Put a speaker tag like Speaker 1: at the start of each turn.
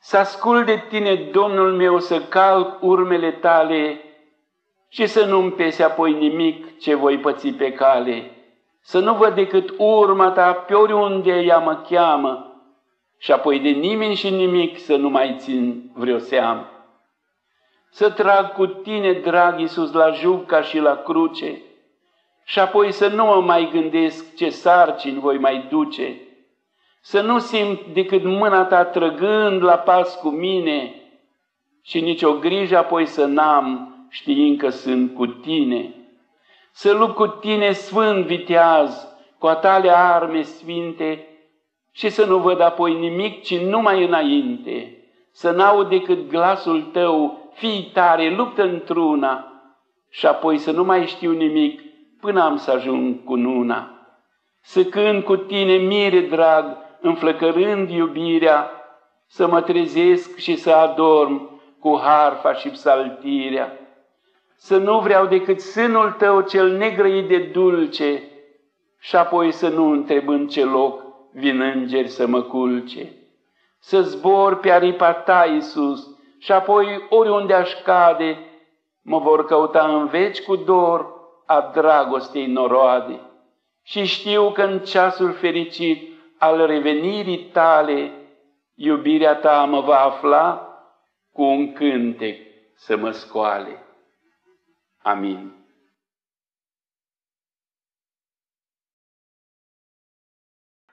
Speaker 1: Să ascult de tine, Domnul meu, să calc urmele tale și să nu-mi pese apoi nimic ce voi păți pe cale. Să nu văd decât urma ta pe oriunde ea mă cheamă și apoi de nimeni și nimic să nu mai țin vreo seamă. Să trag cu tine, drag Iisus, la jug ca și la cruce și apoi să nu mă mai gândesc ce sarcini voi mai duce. Să nu simt decât mâna ta trăgând la pas cu mine și nicio grijă apoi să n-am, știind că sunt cu tine. Să lupt cu tine, sfânt viteaz, cu a tale arme sfinte și să nu văd apoi nimic, ci numai înainte. Să n-aud decât glasul tău, fii tare, luptă într-una și apoi să nu mai știu nimic până am să ajung cu nuna. Să cânt cu tine, mire drag, înflăcărând iubirea, să mă trezesc și să adorm cu harfa și psaltirea. Să nu vreau decât sânul tău cel negrăit de dulce și apoi să nu întreb în ce loc vin îngeri să mă culce. Să zbor pe aripa ta, Iisus, și apoi oriunde aș cade, mă vor căuta în veci cu dor a dragostei noroade. Și știu că în ceasul fericit al revenirii tale, iubirea ta mă va afla cu un cântec să mă scoale. Amin.